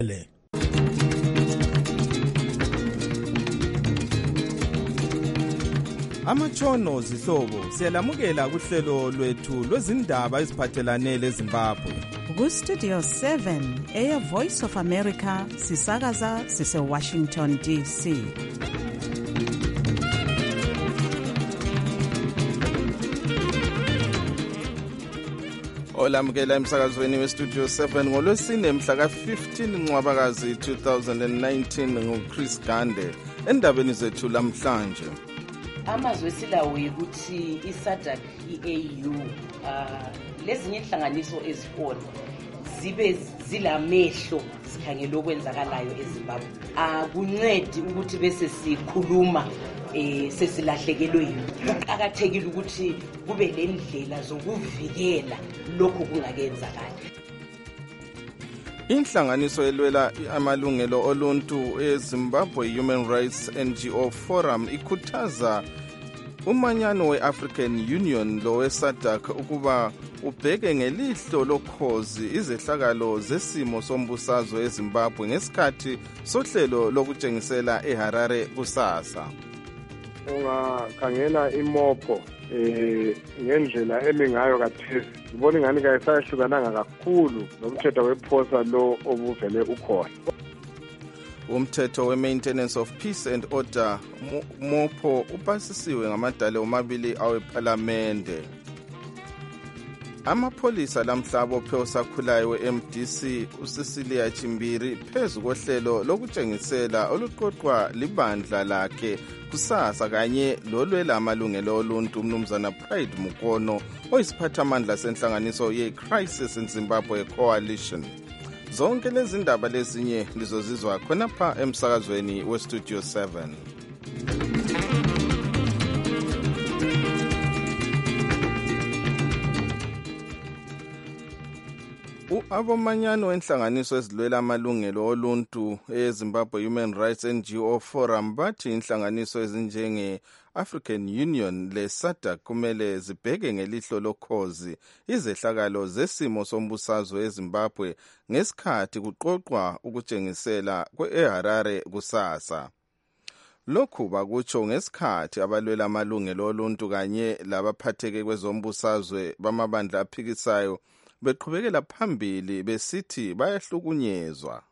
Amatshono zihlobo siyalamukela kuhlelo lwethu lwezindaba eziphathelane leZimbabwe. Ku-Studio 7 Air Voice of America sisakaza sise-Washington DC. Olamukela emsakazweni we-Studio 7 ngolwesine mhla ka-15 Ncwabakazi 2019 nguChris Gande. Endabeni zethu lamhlanje, amazwe esilawo ukuthi iSADC, iAU, lezinye inhlanganiso ezifona zibe zilamehlo sikhangela okwenzakalayo eZimbabwe. Akuncedi ukuthi bese sikhuluma sesilahlekelwe yini. Kuqakathekile ukuthi kube lendlela zokuvikela lokho kungakenzakala. Inhlanganiso elwela amalungelo oluntu eZimbabwe Human Rights NGO Forum ikhuthaza umanyano we-African Union lo we-SADC ukuba ubheke ngelihlo lokhozi izehlakalo zesimo sombusazwe eZimbabwe ngesikhathi sohlelo lokutshengisela eHarare kusasa. Ungakhangela imopho ngendlela emingayo kathesi ngibona ingani kayisahlukananga kakhulu nomthetho wephosa lo obuvele ukhona. Umthetho we-Maintenance of Peace and Order MOPO upasisiwe ngamadale omabili awephalamende. Amapholisa lamhlaba ophe osakhulayo we-MDC uCecilia Chimbiri phezu kohlelo lokutshengisela oluqoqwa libandla lakhe kusasa kanye lolwela amalungelo oluntu umnumzana Pride Mukono oyisiphathamandla senhlanganiso ye-Crisis in Zimbabwe Coalition. Zonke lezi ndaba lezinye lizozizwa khonapha emsakazweni we-Studio 7. Abomanyano enhlanganiso ezilwela amalungelo oluntu eZimbabwe Human Rights NGO Forum bathi inhlanganiso ezinjenge-African Union le-SADC kumele zibheke ngelihlo lokhozi izehlakalo zesimo sombusazwe eZimbabwe ngesikhathi kuqoqwa ukutshengisela eHarare kusasa. Lokhu bakutsho ngesikhathi abalwela amalungelo oluntu kanye labaphatheke kwezombusazwe bamabandla aphikisayo beqhubekela phambili besithi bayahlukunyezwa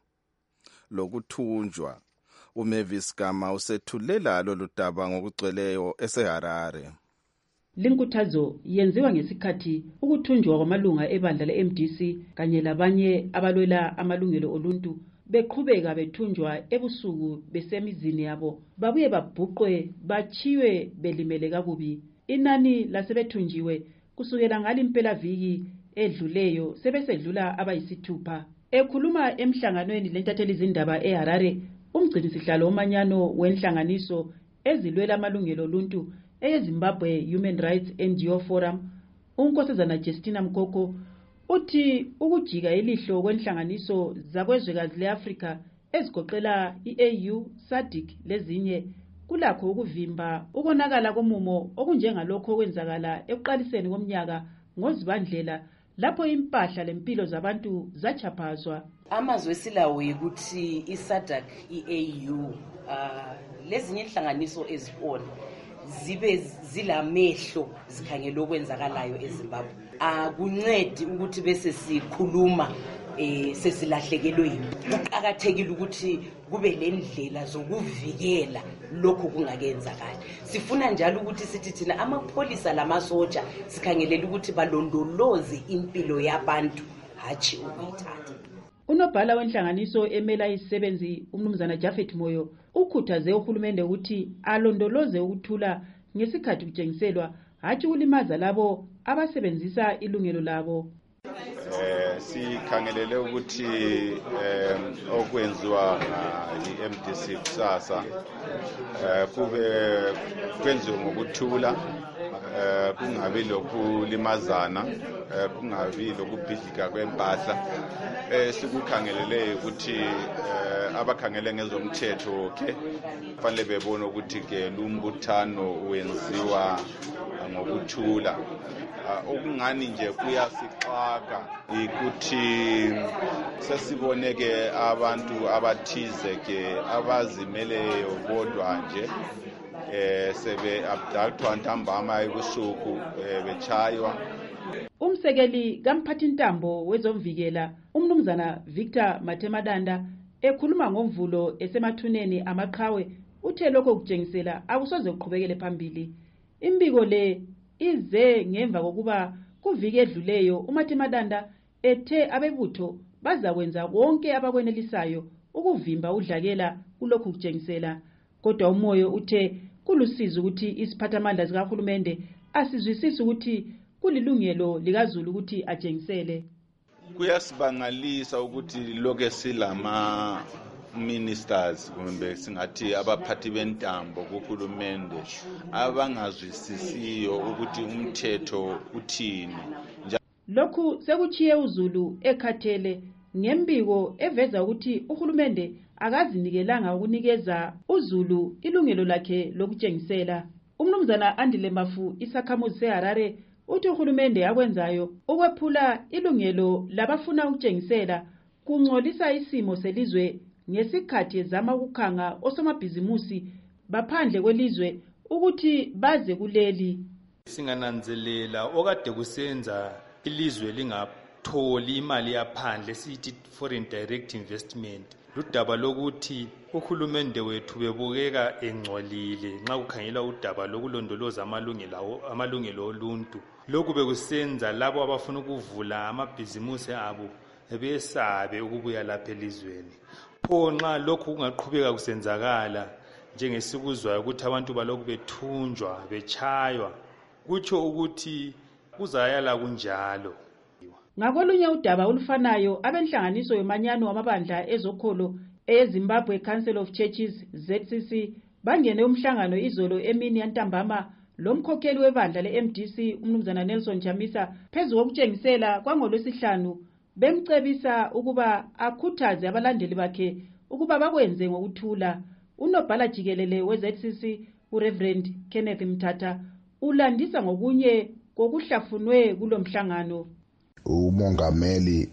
lokuthunjwa. uMavis Gama usethulela lolu daba ngokugcweleyo eseHarare. Linkuthazo yenziwa ngesikhathi ukuthunjwa kwamalunga ebandla le-MDC kanye labanye abalwela amalungelo oluntu beqhubeka bethunjwa ebusuku besemizini yabo babuye babhuqwe bachiwe belimele kakubi. Inani lasebethunjiwe kusukela ngalimpelaviki edluleyo sebesedlula abayisithupha. Ekhuluma emhlanganweni lentatheli izindaba eHarare, umgcinisihlalo omanyano wenhlanganiso ezilwela amalungelo oluntu eZimbabwe Human Rights NGO Forum, uNkosazana Justina Mkoko, uthi ukujika ilihlo kwenhlanganiso zakwezwekazi leAfrika ezigoqela iAU, SADC lezinye kulakho ukuvimba ukonakala komumo okunjengalokho okwenzakala ekuqaliseni komnyaka ngoZibandlela lapho impahla lempilo zabantu zachaphazwa. Amazwe esilawo ukuthi iSADC, iAU, lezinye inhlanganiso ezifona zibe zilamehlo sikhangela okwenzakalayo eZimbabwe. Akuncedi ukuthi bese sikhuluma sesilahlekelwe yini. Kuqakathekile ukuthi kube lendlela zokuvikela lokho kungakenzakala. Sifuna njalo ukuthi sithi thina amapholisa lamasoja sikhangelela ukuthi balondoloze impilo yabantu hachi ukuyithatha. Unobhala wenhlanganiso emela isisebenzi umnumzana Jafet Moyo ukhuthaze uhulumende ukuthi alondoloze ukuthula ngesikhathi kutshengiselwa hachi ukulimaza labo abasebenzisa ilungelo labo. Sikhangelele ukuthi okwenziwa iMDC kusasa kube kwenziwe ngokuthula, kungabi lokulimazana, kungabi lokubhidlika kwempahla. Sikukhangelele ukuthi abakhangele ngezomthetho fanele bebone ukuthi ke lumbuthano wenziwa ngokuthula, okungani nje kuyasixaka ukuthi sesiboneke abantu abathize ke abazimeleyo bodwa nje sebe abductwa ntambama ebusuku bechaywa. Umsekeli kamphathintambo wezomvikela umnumzana Victor Mathemadanda ekhuluma ngomvulo esemathuneni amaqhawe uthe lokho kutshengisela akusoze kuqhubekele phambili. Imbiko le ize ngemva kokuba kuviki edluleyo uMathemadanda ethe abebutho bazakwenza konke abakwenelisayo ukuvimba udlakela kulokhu kutshengisela. Kodwa umoyo uthe kulusizo ukuthi isiphathamandla sikahulumende asizwisise ukuthi kulilungelo likaZulu ukuthi atshengisele. Kuyasibangalisa ukuthi lokho silama ministers kumbe singathi abaphathi bentambo kuhulumende abangazwisisiyo ukuthi umthetho uthini. Lokhu sekuchiye uZulu ekhathele ngembiko eveza ukuthi uhulumende akazinikelanga ukunikeza uZulu ilungelo lakhe lokutshengisela. Umnumzana Andile Mafu isakhamuzi seHarare uthi uhulumende akwenzayo ukwephula ilungelo labafuna ukutshengisela kungcolisa isimo selizwe ngesikhathi ezama ukukhanga osomabhizimusi baphandle kwelizwe ukuthi baze kuleli. Singananzelela okade kusenza ilizwe lingatholi imali yaphandle sithi foreign direct investment. Ludaba lokuthi uhulumende wethu bebukeka engcolile nxa kukhangela udaba lokulondoloza amalungelo oluntu. Lokhu bekusenza labo abafuna ukuvula amabhizimusi abo besabe ukubuya lapha elizweni. Pho nxa lokhu kungaqhubeka kusenzakala njengesikuzwayo ukuthi abantu balokhu bethunjwa bechaywa kutsho ukuthi kuzayala kunjalo. Ngakolunye udaba olufanayo abenhlanganiso yomanyano wamabandla ezokholo eZimbabwe Council of Churches ZCC bangene umhlangano izolo emini yantambama lomkhokheli webandla leMDC umnumzana Nelson Chamisa phezu kokutshengisela kwangolwesihlanu bemcebisa ukuba akhuthaze abalandeli bakhe ukuba bakwenze ngokuthula. Unobhala jikelele weZCC uReverend Kenneth Mthatha ulandisa ngokunye kokuhlafunwe kulomhlangano. Umongameli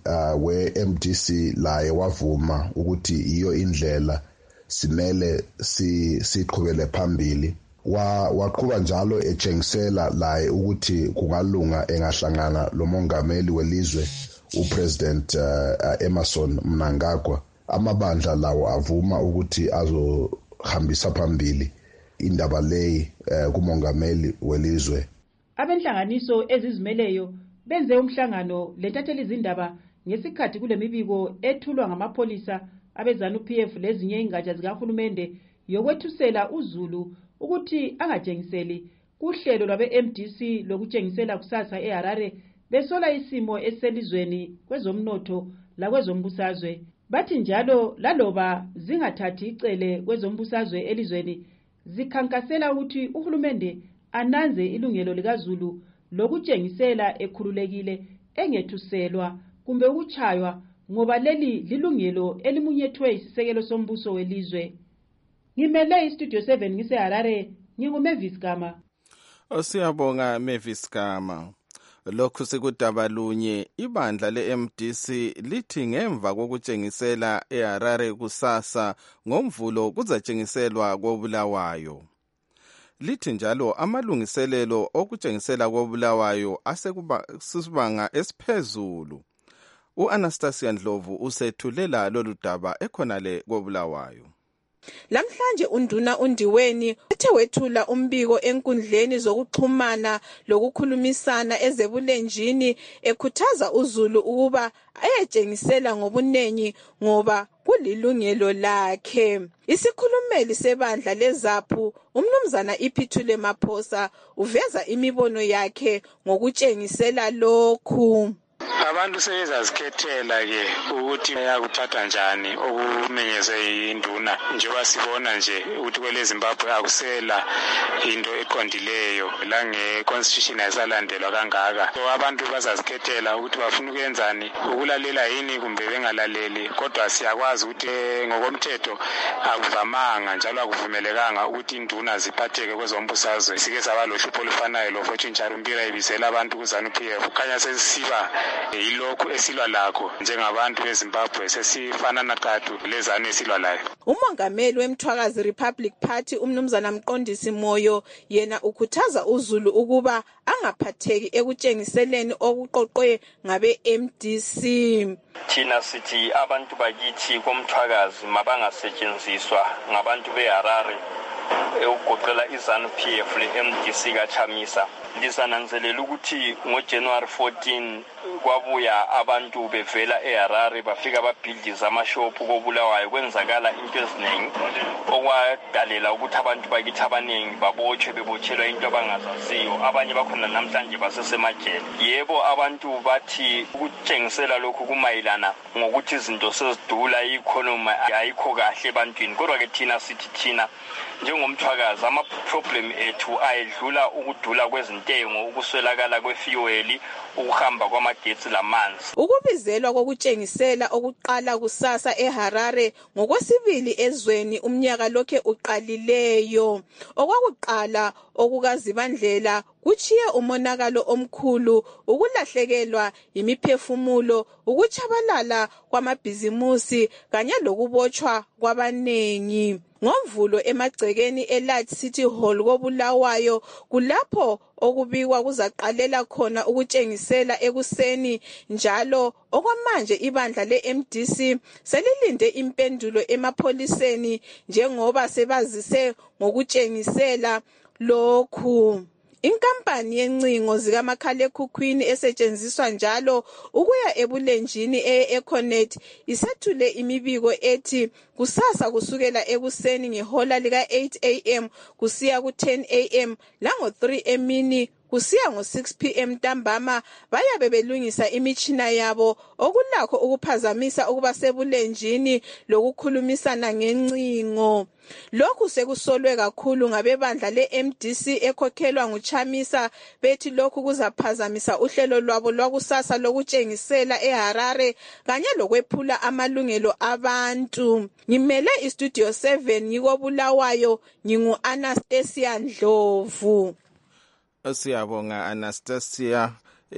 weMDC laye wavuma ukuthi iyo indlela simele siqhubele phambili. Waqhuba njalo etshengisela laye ukuthi kungalunga engahlangana lo mongameli welizwe uPresident Emmerson Mnangagwa. Amabandla lawo avuma ukuthi azohambisa phambili indaba leyi kumongameli welizwe. Abenhlanganiso ezizimeleyo benze umhlangano lentatheli izindaba ngesikhathi kulemibiko ethulwa ngamapolisa abeZANU-PF lezinye ingatsha zikahulumende yokwethusela uZulu ukuthi angatshengiseli kuhlelo lwabe-MDC lokutshengisela kusasa eHarare besola isimo eselizweni kwezomnotho lakwezombusazwe. Bathi njalo laloba zingathathi icele kwezombusazwe elizweni zikhankasela ukuthi uhulumende ananze ilungelo likaZulu lokutshengisela ekhululekile engethuselwa kumbe ukuchaywa ngoba leli lilungelo elimunyethwe isisekelo sombuso welizwe. Ngimele iStudio 7 ngiseHarare nginguMavis Gama. Siyabonga Mavis Gama. Lokhu sikudaba lunye ibandla leMDC lithi ngemva kokutshengisela eHarare kusasa ngomvulo kuzatshengiselwa koBulawayo. Lithi njalo amalungiselelo okutshengisela koBulawayo asekusibanga esiphezulu. uAnastasia Ndlovu usethulela lolu daba ekhonale koBulawayo. Lamhlanje unduna undiweni ethe wethula umbiko enkundleni zokuxhumana lokukhulumisana ezebulenjini ekhuthaza uZulu ukuba ayetshengisela ngobunengi ngoba kulilungelo lakhe. Isikhulumeli sebandla leZAPU umnumzana Iphithule Maphosa uveza imibono yakhe ngokutshengisela lokhu. Abantu sebezazikhethela ke ukuthi bayakuthatha njani okumenyezwe induna njengoba sibona nje ukuthi kwele Zimbabwe akusela into eqondileyo lange constitution ayisalandelwa kangaka. So abantu bazazikhethela ukuthi bafuna ukuyenzani, ukulalela yini kumbe bengalaleli, kodwa siyakwazi ukuthi ngokomthetho akuvamanga njalo akuvumelekanga ukuthi induna ziphatheke kwezombusazwe. Sike saba lohlupho olufanayo lo Fortune Charumpira ibisela abantu kuZANU-PF. Kukhanya sesiba yilokhu esilwa lakho njengabantu beZimbabwe, sesifana naqathu lezanu esilwa layo. Umongameli weMthwakazi Republic Party umnumzana Mqondisi Moyo yena ukhuthaza uZulu ukuba angaphatheki ekutshengiseleni okuqoqwe ngabe MDC. Thina sithi abantu bakithi koMthwakazi mabangasetshenziswa ngabantu beHarare ukugoqela iZANU-PF le-MDC kaChamisa. Lisananzelela ukuthi ngoJanuary 14 kwabuya abantu bevela eHarare bafika babhildiza amashopu koBulawayo, kwenzakala into eziningi okwadalela ukuthi abantu bakithi abaningi bebotshelwa into abangazaziyo. Abanye bakhona namhlanje basesemajele. Yebo, abantu bathi ukutshengisela lokhu kumayelana ngokuthi izinto sezidula, i-economy ayikho kahle ebantwini, kodwa ke thina sithi thina njengomthwakazi ama-problem ethu ayedlula ukudula kwezintengo, ukuswelakala kwefuel, ukuhamba kwamagetsi lamanzi. Ukubizelwa kokutshengisela okuqala kusasa eHarare ngokwesibili ezweni umnyaka lokhe uqalileyo. Okwakuqala okukazibandlela kuchiye umonakalo omkhulu, ukulahlekelwa imiphefumulo, ukuchabalala kwamabhizimusi kanye lokubotshwa kwabanengi. Ngomvulo emagcekeni eLight City Hall koBulawayo kulapho okubikwa kuzaqalela khona ukutshengisela ekuseni, njalo okwamanje ibandla leMDC selilinde impendulo emapholiseni njengoba sebazise ngokutshengisela lokhu. Inkampani yencingo zikamakhalekhukhwini esetshenziswa njalo ukuya ebulenjini e-Econet isethule imibiko ethi kusasa kusukela ekuseni ngehola lika 8 am kusiya ku10 am lango3 emini kusiya ngo6 pm ntambama bayabe belungisa imitshina yabo okulakho ukuphazamisa ukuba sebulenjini lokukhulumisana ngencingo. Lokhu sekusolwe kakhulu ngabebandla leMDC ekhokhelwa nguChamisa, bethi lokhu kuzaphazamisa uhlelo lwabo lwakusasa lokutshengisela eHarare kanye lokwephula amalungelo abantu. Ngimele iStudio 7 ngikoBulawayo, ngingu-Anastasia Ndlovu. Siyabonga Anastasia.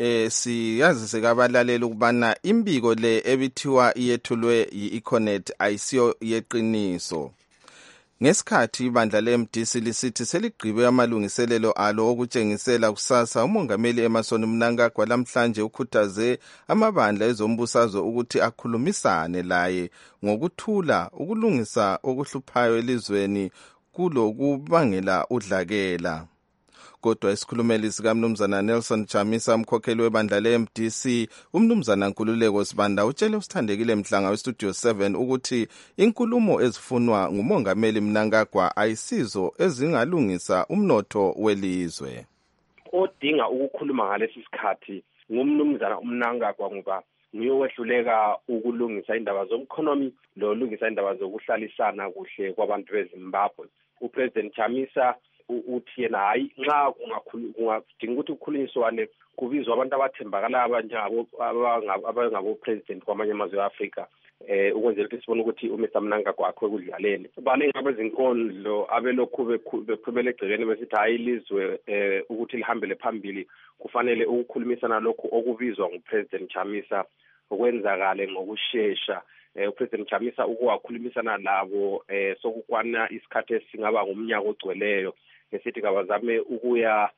Siyazise kabalaleli ukubana imbiko le ebithiwa iyethulwe yi-Econet ayisiyo yeqiniso. Ngesikhathi ibandla leMDC lisithi seligqibe amalungiselelo alo okutshengisela kusasa, umongameli Emmerson Mnangagwa lamhlanje ukhuthaze amabandla ezombusazwe ukuthi akhulumisane laye ngokuthula ukulungisa okuhluphayo elizweni kulokubangela udlakela. Kodwa isikhulumeli sikaMnumzana Nelson Chamisa, umkhokheli webandla leMDC, uMnumzana Nkululeko Sibanda, utshele usithandekile Mhlanga weStudio 7 ukuthi inkulumo ezifunwa ngumongameli Mnangagwa ayisizo ezingalungisa umnotho welizwe. Odinga ukukhuluma ngalesi sikhathi ngumnumzana uMnangagwa ngoba ngiyowehluleka ukulungisa indaba zomkhonomi lolungisa indaba zokuhlalisana kuhle kwabantu beZimbabwe. uPresident Chamisa uthi yena hayi nxa kungadinga ukuthi kukhulunyiswane kubizwa abantu abathembakala abangabo president kwamanye amazwe eAfrika ukwenzela ukuthi sibone ukuthi uMr Mnangagwa akho kudlaleni. Baningi abezinkondlo abelokhu bephumela egcekeni besithi hayi ilizwe ukuthi lihambele phambili kufanele ukukhulumisana lokhu okubizwa nguPresident Chamisa okwenzakale ngokusheshsha. uPresident Chamisa ukuwakhulumisana labo sokukwana isikhathi esingaba ngumnyaka ogcweleyo esithi kabazame ukuya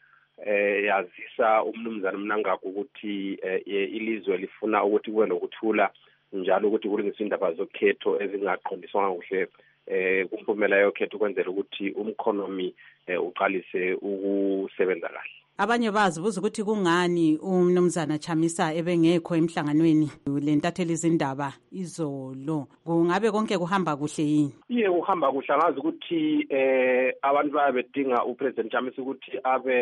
yazisa umnumzana Mnangagwa ukuthi ilizwe lifuna ukuthi kube lokuthula njalo ukuthi kulungiswe indaba zokhetho ezingaqondiswanga kuhle kumpumela yokhetho ukwenzela ukuthi umkhonomi uqalise ukusebenza kahle. Abanye bazibuza ukuthi kungani umnumzana Chamisa ebengekho emhlanganweni lentatheli izindaba izolo. Kungabe konke kuhamba kuhle yini? Kuhamba kuhle, ngazi ukuthi abantu bayabedinga uPresident Chamisa ukuthi abe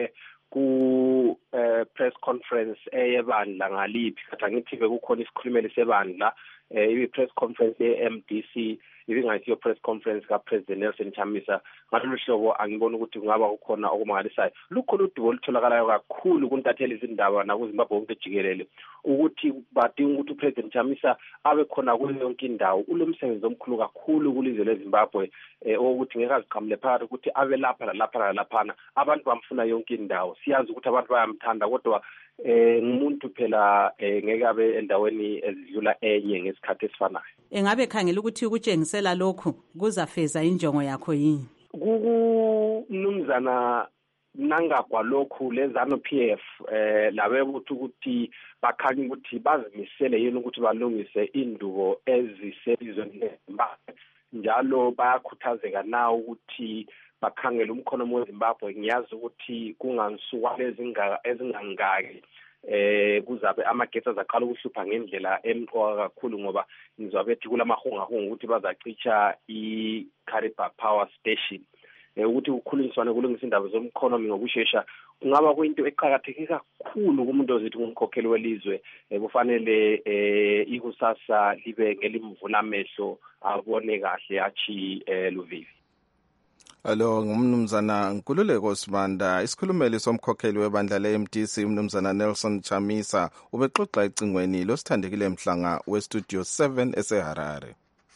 ku press conference eyebandla ngaliphi kathi angithi bekukhona isikhulumeli sebandla i-press conference ye-MDC ibingayisiyo press conference ka-President Nelson Chamisa. Ngalolu hlobo angibona ukuthi kungaba kukhona okumangalisayo. Lukhona udubo olutholakalayo kakhulu kuntatheli izindaba nakuZimbabwe wonke jikelele ukuthi badinga ukuthi uPresident Chamisa abe khona kuyo yonke indawo. Ulomsebenzi omkhulu kakhulu kulizwe leZimbabwe ukuthi ngeke aziqhamule phakathi ukuthi abe lapha nalapha nalaphana. Abantu bamfuna yonke indawo. Siyazi ukuthi abantu bayamthanda kodwa ngumuntu phela ngeke abe endaweni ezidlula enye ngesikhathi esifanayo. Engabe khangela ukuthi ukutshengisela lokhu kuzafeza injongo yakho yini? Kumnumzana Mnangagwa lokhu leZANU-PF labekuthi ukuthi bakhanya ukuthi bazimisele yini ukuthi balungise indubo eziselizweni leZimbabwe. Njalo bayakhuthazeka na ukuthi bakhangela umkhono weZimbabwe. Ngiyazi ukuthi kungansuka ezingangaki kuzabe amagetsi azaqala ukuhlupha ngendlela emqoka kakhulu ngoba ngizabethi kulamahungahunga ukuthi bazacicha iKariba Power Station. Ukuthi ukukhulunyiswane kulungisa indaba zomkhono ngokusheshsha kungaba kuyinto eqhakatheke kakhulu kumuntu ozithi ngumkhokheli welizwe. Kufanele ikusasa libe ngelimvula amehlo abone kahle achi Luvivi. Alo ngumnumzana Nkululeko Sibanda, isikhulumeli somkhokheli webandla le-MDC umnumzana Nelson Chamisa ubexoxa ecingweni losithandekile Mhlanga westudio 7 eseHarare.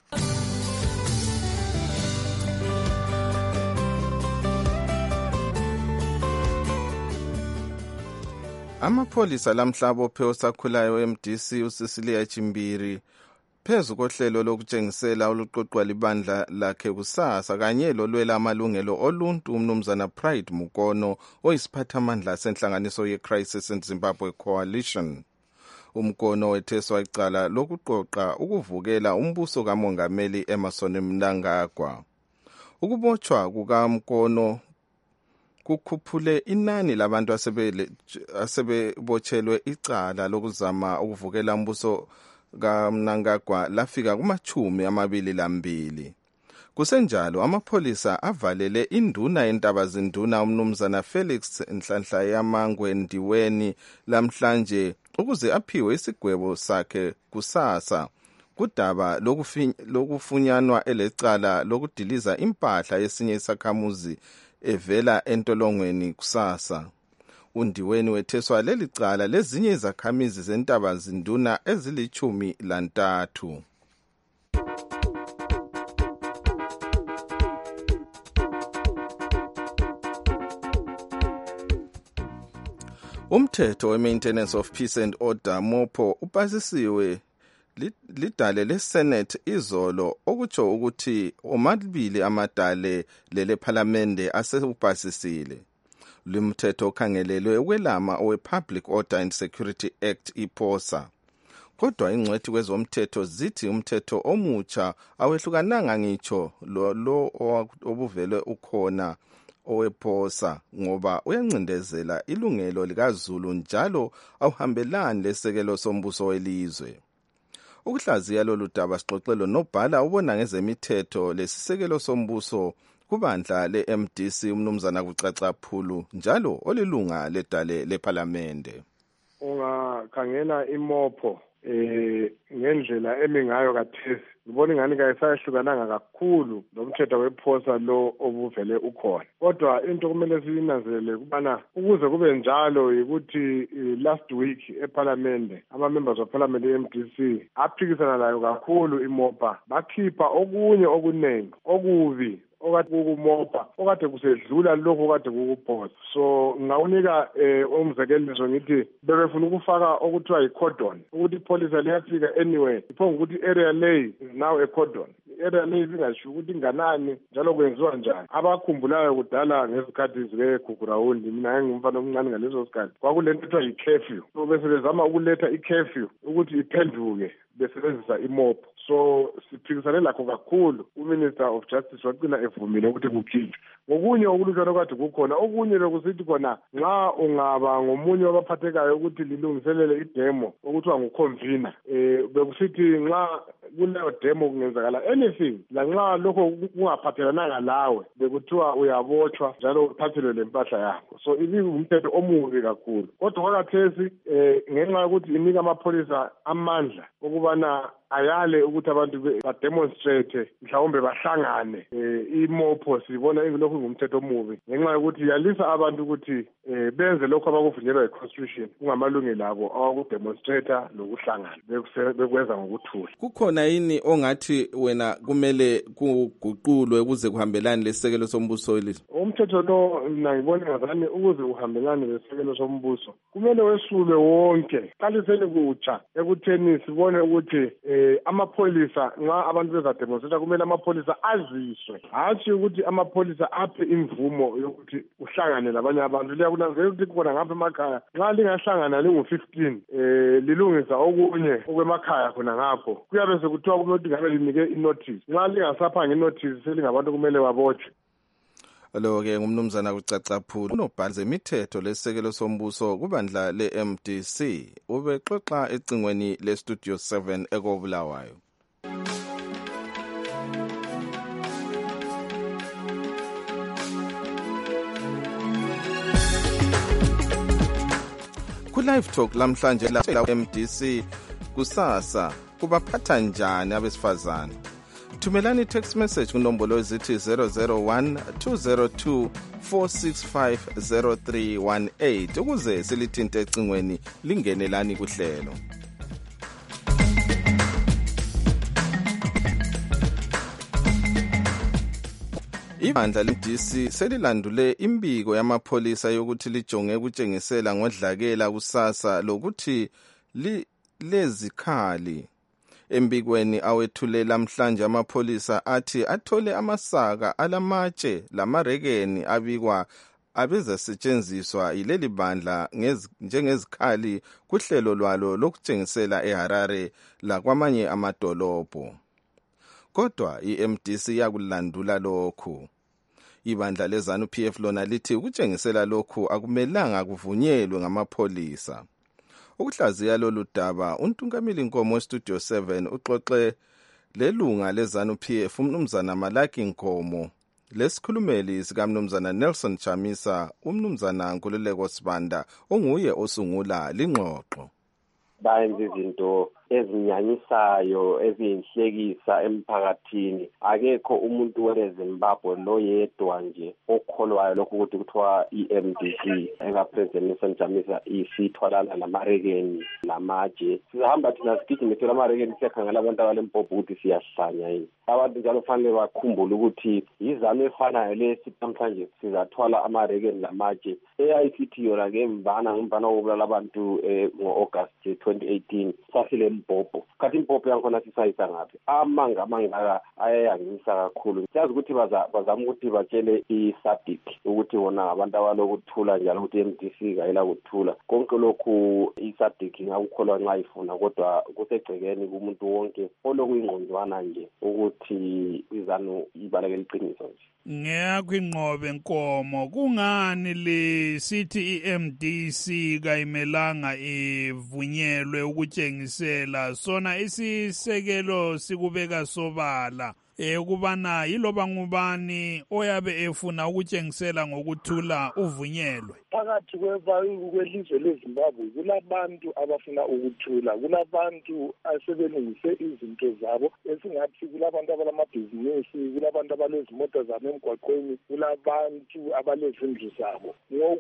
Amapholisa lamhlabo pheosakhulayo eMDC uCecilia Chimbiri phezu kohlelo lokutshengisela oluqoqwa libandla lakhe kusasa kanye lolwela amalungelo oluntu umnumzana Pride Mukono oyisiphathamandla senhlanganiso ye-Crisis in Zimbabwe Coalition. Umkono wetheswa icala lokuqoqa ukuvukela umbuso kamongameli Emmerson Mnangagwa. Ukubotshwa kukaMkono kukhuphule inani labantu asebebotshelwe icala lokuzama ukuvukela umbuso kaMnangagwa lafika kuma-22. Kusenjalo amapholisa avalele induna yentabazinduna umnumzana Felix Nhlanhla Yamangwe Ndiweni lamhlanje ukuze aphiwe isigwebo sakhe kusasa kudaba lokufunyanwa elecala lokudiliza impahla yesinye isakhamuzi evela entolongweni kusasa. Undiweni wetheswa leli cala lezinye izakhamizi zentabazinduna ezili-13. Umthetho we-Maintenance of Peace and Order MOPO upasisiwe lidale leSenate izolo okutsho ukuthi omabili amadale lele parliamente asewupasisile. Lumthetho okhangelelwe ukwelama owe-Public Order and Security Act IPOSA. Kodwa ingcwethi kwezomthetho zithi umthetho omutsha awehlukananga ngitsho lo obuvele ukhona owePOSA ngoba uyancindezela ilungelo likaZulu njalo awuhambelani lesekelo sombuso welizwe. Ukuhlaziya lolu daba sixoxelo nobhala ubona ngezemithetho lesisekelo sombuso kubandla le-MDC umnumzana Kucaca Phulu njalo olilunga ledale leParlamente. Ungakhangela imopo ngendlela emi ngayo kathesi ngibona ingani kayisahlukananga kakhulu nomthetho wePOSA lo obuvele ukhona. Kodwa into kumele siyinanzelele kubana ukuze kube njalo ukuthi last week eParlamente ama-members of Parliament e-MDC aphikisana layo kakhulu imopa bakhipha okunye okuningi okubi okade kukumopa okade kusedlula lokho okade kukuPOSA. So ngawunika umzekeliso ngithi bebefuna ukufaka okuthiwa i-cordon ukuthi ipolice liyafika anywhere iphonga ukuthi area lay is now a cordon. Area lay singasho ukuthi inganani njalo kwenziwa njani. Abakhumbulayo kudala ngezikhathi zike-Gugurawundi mina ngingumfana omncane ngaleso sikhathi kwakulento ethiwa i-curfew. So bese bezama ukuletha i-curfew ukuthi iphenduke besebenzisa imopo. So siphikisane lakho kakhulu uMinister of Justice waqina evumile ukuthi kukhitshwe. Ngokunye okulutshwana okade kukhona okunye bekusithi khona nxa ungaba ngomunye wabaphathekayo ukuthi lilungiselele idemo okuthiwa nguconvener bekusithi nxa kuleyo demo kungenzakala any anything lanxa lokho kungaphathelananga lawe bekuthiwa uyabotshwa njalo uthathelwe lempahla yakho. So ibingumthetho omubi kakhulu. Kodwa kwakathesi ngenxa yokuthi inika amapholisa amandla ukubana ayale ukuthi abantu bademonstrate mhlawumbe bahlangane imopho sibona ingilokhu ngumthetho omubi ngenxa yokuthi yalisa abantu ukuthi benze lokho abakuvunyelwa yi-constitution kungamalungelo abo awokudemonstrate lokuhlangana bekwenza ngokuthula. Kukhona yini ongathi wena kumele kuguqulwe ukuze kuhambelane lesisekelo sombuso lesi? Umthetho lo ngibona ngazani ukuze uhambelane lesisekelo sombuso kumele wesulwe wonke. Qaliseni kutsha ekutheni sibone ukuthi amapholisa nxa abantu bezademonstrate kumele amapholisa aziswe, hatshi ukuthi amapholisa aphe imvumo yokuthi uhlangane labanye abantu. Liyakunanzela ukuthi khona ngapha emakhaya nxa lingahlangana lingu-15 lilungisa okunye okwemakhaya khona ngapho kuyabe sekuthiwa kumele ukuthi ngabe linike inotice. Nxa lingasaphanga inotice selingabantu kumele babotshwe. Lo-ke ngumnumzana kucacaphula unobhali zemithetho lesisekelo sombuso kubandla le-MDC ubexoxa ecingweni le-Studio 7 ekobulawayo. Ku-Live Talk lamhlanje la MDC kusasa kubaphatha njani abesifazane? Thumelani text message kunombolo ezithi 001 202 465 0318 ukuze silithinte ecingweni lingenelani kuhlelo. Ibandla le-MDC selilandule imbiko yamapholisa yokuthi lijonge ukutshengisela ngodlakela kusasa lokuthi lezikhali. Embikweni awethulela namhlanje amapholisa athi athole amasaka alamatshe lamarekeni abikwa abezasetshenziswa yileli bandla njengezikhali kuhlelo lwalo lokutshengisela eHarare lakwamanye amadolobho. Kodwa iMDC yakulandula lokhu. Ibandla leZANU-PF lona lithi ukutshengisela lokhu akumelanga kuvunyelwe ngamapholisa. Ukuhlaziya lolu daba uNtungamili Nkomo Studio 7 uxoxe lelunga leZANU-PF umnumzana Malaki Nkomo lesikhulumeli sikamnumzana Nelson Chamisa umnumzana Nkululeko Sibanda onguye osungula lingxoxo. Bayenza izinto ezinyanyisayo eziyinhlekisa emphakathini. Akekho umuntu weZimbabwe loyedwa nje okholwayo lokho ukuthi kuthiwa iMDC engapresident Nelson Chamisa isithwalana lamarekeni lamatshe. Sihamba thina sigijimethela amarekeni siyakhangela abantu abalempopho ukuthi siyahlanya yini. Abantu njalo kufanele bakhumbule ukuthi yizame efanayo lesi namhlanje sizathwala amarekeni lamatshe. AICT yona ngembana wokubulala abantu ngo-August 2018 sasile impopho. Kathi impopho yankhona sisayisa ngaphi? Amangaka ayayangisa kakhulu. Siyazi ukuthi bazama ukuthi batshele i-SADC ukuthi wona abantu abalokuthula njalo ukuthi MDC kayela kuthula. Konke lokhu i-SADC ngakukholwa nxa ifuna kodwa kusegcekeni kumuntu wonke olokuyingqonjwana nje ukuthi izanu ibaleke liqiniso nje. Ngeyakwinqobe Nkomo kungani lisithi iMDC kayimelanga ivunyelwe ukutshengisela sona isisekelo sikubeka sobala ukubana yiloba ngubani oyabe efuna ukutshengisela ngokuthula uvunyelwe? Phakathi kwelizwe leZimbabwe kulabantu abafuna ukuthula, kulabantu asebelungise izinto zabo esingathi kulabantu abalamabhizinisi, kulabantu abalezimota zabo emgwaqweni, kulabantu abalezindlu zabo.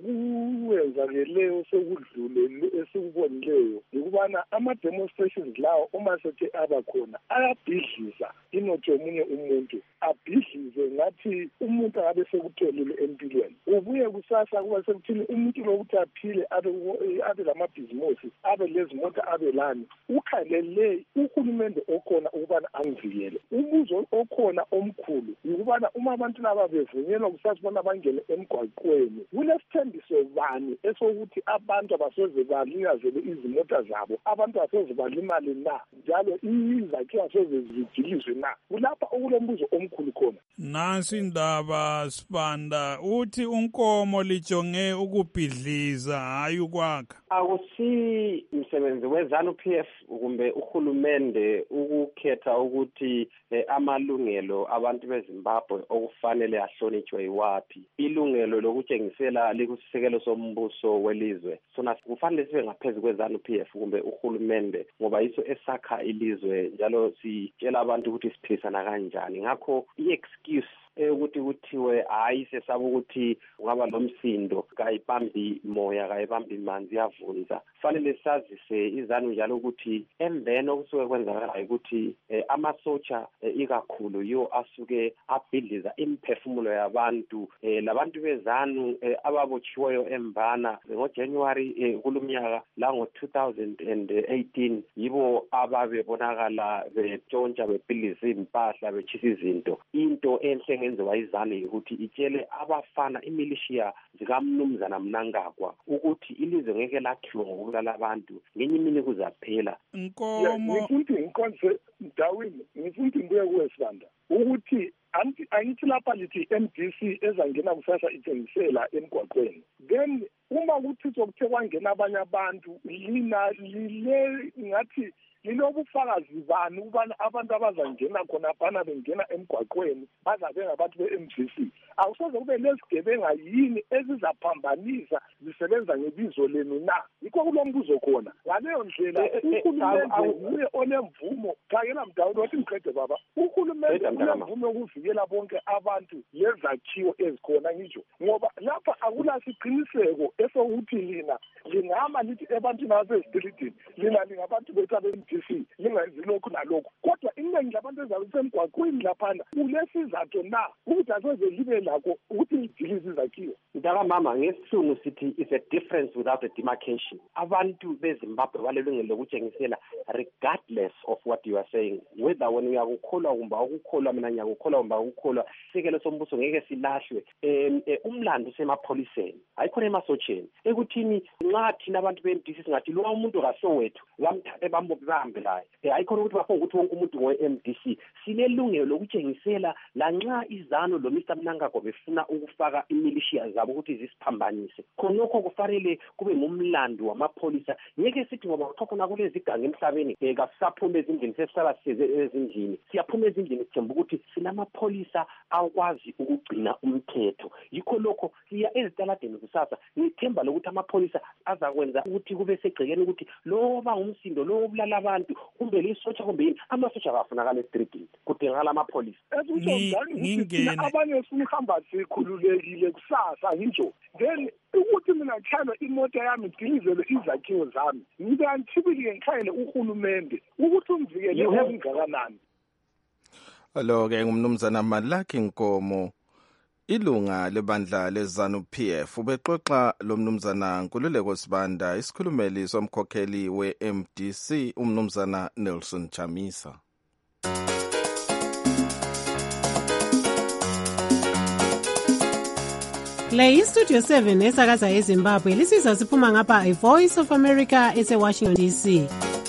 Ngokuwenzakeleyo sekudlule esikubonileyo yikubana ama-demonstrations lawo uma sethe abakhona ayabhidliza inotho yomunye umuntu, abhidlize ngathi umuntu akabe sekutholile empilweni. Ubuye kusasa kuba sekuthini umuntu lokuthi aphile abe lamabhizinisi, abe lezimota, abe lani. Ukhalele uhulumende okhona ukubana angivikele. Umbuzo okhona omkhulu yikubana uma abantu laba bevunyelwa kusasa bona bangene emgwaqweni, kulesithembiso bani esokuthi abantu abasoze balinyazele izimota zabo, abantu abasoze balimale na, njalo izakhiwo asoze zijilizwe na? Kulapha okulombuzo omkhulu khona. Nansi indaba Sibanda uthi unkomo lijonge ukubhidliza hayi ukwakha. Akusi umsebenzi weZANU-PF kumbe uhulumende ukukhetha ukuthi amalungelo abantu beZimbabwe okufanele ahlonitshwe yiwaphi. Ilungelo lokutshengisela likusisekelo sombuso welizwe. Sona kufanele sibe ngaphezulu kweZANU-PF kumbe uhulumende ngoba yiso esakha ilizwe njalo sitshela abantu ukuthi siphilisana kanjani. Ngakho i-excuse ukuthi kuthiwe hayi sesaba ukuthi ungaba lomsindo kayibambi moya kayibambi manzi yavunza. Fanele sazise iZANU njalo ukuthi emveni okusuke kwenzakala ukuthi amasotsha ikakhulu yo asuke abhidliza imphefumulo yabantu labantu beZANU ababotshiweyo embana ngoJanuary kulumnyaka la ngo-2018 yibo ababebonakala betshontsha bebhidliza impahla betshisa izinto. Into enhle engenziwa yiZANU ukuthi itshele abafana imilishiya zikaMnumzana Mnangagwa ukuthi ilizwe ngeke lakhiwa ngokubulala abantu ngenye imini kuzaphela. Ngifuna ukuthi ngikonse Mdawini, ngifuna ukuthi ngibuye kuwe Sibanda ukuthi angithi lapha lithi MDC ezangena kusasa itshengisela emgwaqweni. Then uma kuthi sokuthe kwangena abanye abantu lina lile ngathi lilobufakazi bani ukubana abantu abazangena khona phana bengena emgwaqweni bazabe ngabantu be-MDC. Awusoze kube lezigebenga yini ezizaphambanisa zisebenza ngebizo lenu na? Yikho kulombuzo khona. Ngaleyo ndlela uhulumende nguye onemvumo khangela Mdawini wathi mqede baba. Uhulumende unemvumo yokuvikela bonke abantu lezakhiwo ezikhona ngisho ngoba lapha akulasiqiniseko esokuthi lina lingama lithi ebantwini abasezidilidini lina lingabantu bethu abe-MDC lingenzi lokhu nalokhu kodwa iningi labantu ezabe lisemgwaqweni laphana kulesizathu na ukuthi asoze libe lakho ukuthi lidilize izakhiwo. Mama ngesilungu sithi is a difference without a demarcation. Abantu beZimbabwe balelungelo lokutshengisela regardless of what you are saying, whether when uyakukholwa kumbe akukholwa mina ngiyakukholwa kumbe akukholwa isekelo sombuso ngeke silahlwe. Umlando usemapholiseni ayikhona emasotsheni ekuthini nxa thina abantu be-MDC singathi lo umuntu kasowethu bamthathe bambe laye ayikhona ukuthi bafuna ukuthi wonke umuntu ngowe-MDC. Sinelungelo lokutshengisela lanxa iZANU lo Mr Mnangagwa befuna ukufaka imilishiya zabo ukuthi zisiphambanise khonokho kufanele kube ngumlando wamapholisa. Ngeke sithi ngoba kuthokona kulezi iganga emhlabeni kasaphume ezindlini sesisala size ezindlini siyaphuma ezindlini sithemba ukuthi sinamapholisa akwazi ukugcina umthetho. Yikho lokho siya ezitaladeni kusasa ngithemba lokuthi amapholisa azakwenza ukuthi kube segcekeni ukuthi lo bangumsindo lo obulala abantu kumbe lisotsha kumbe yini amasotsha abafunakala eStreetini kudingakala amapholisa. Ngingena abanye sihamba sikhululekile kusasa ngisho then ukuthi mina ngihlala imoto yami ngilizele izakhiwo zami ngiyanthibilike ngikhayele uhulumende ukuthi umvikele ongakanani. Lo-ke ngumnumzana Malaki Nkomo ilunga lebandla leZANU-PF ubexoxa lo mnumzana Nkululeko Sibanda isikhulumeli somkhokheli we-MDC umnumzana Nelson Chamisa. Le iStudio 7 esakaza eZimbabwe lisiza siphuma ngapha iVoice of America eseWashington DC.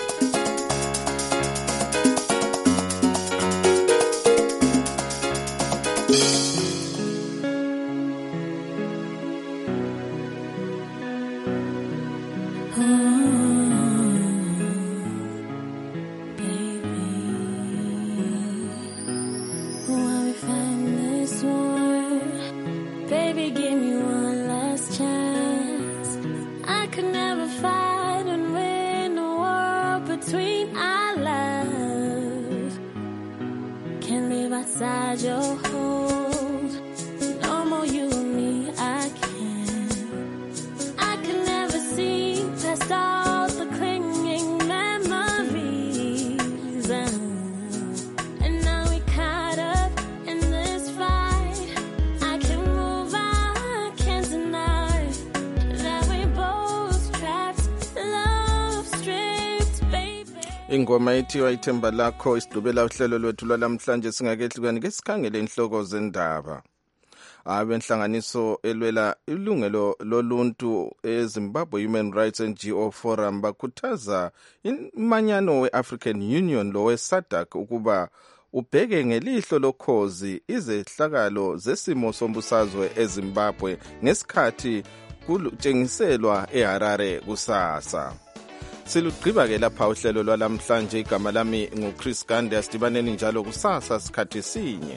Ingoma ethiwa ithemba lakho isidubela uhlelo lwethu lwalamhlanje singakehlukani ke sikhangele inhloko zendaba. Abenhlanganiso elwela ilungelo loluntu eZimbabwe Human Rights NGO Forum bakhuthaza imanyano weAfrican Union lo weSADC ukuba ubheke ngelihlo lokhozi izehlakalo zesimo sombusazwe eZimbabwe ngesikhathi kutshengiselwa eHarare kusasa. Silugqiba-ke lapha uhlelo lwalamhlanje. Igama lami nguChris Gande. Asidibaneni njalo kusasa sikhathi sinye.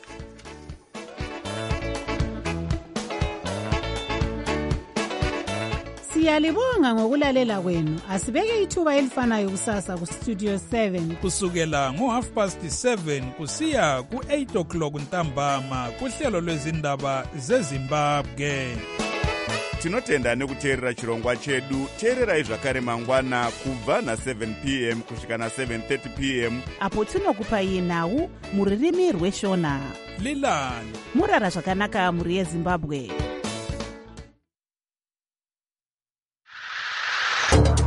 Siyalibonga ngokulalela kwenu. Asibeke ithuba elifanayo kusasa kuStudio 7 kusukela ngo7:30 kusiya ku8 ntambama kuhlelo lwezindaba zeZimbabwe. Tinotenda nekuteerera chirongwa chedu. Teererai zvakare mangwana kubva na7 p.m. kusvika na7:30 p.m. apo tinokupai nhau muririmi rweshona. Lilani murara zvakanaka muri yeZimbabwe.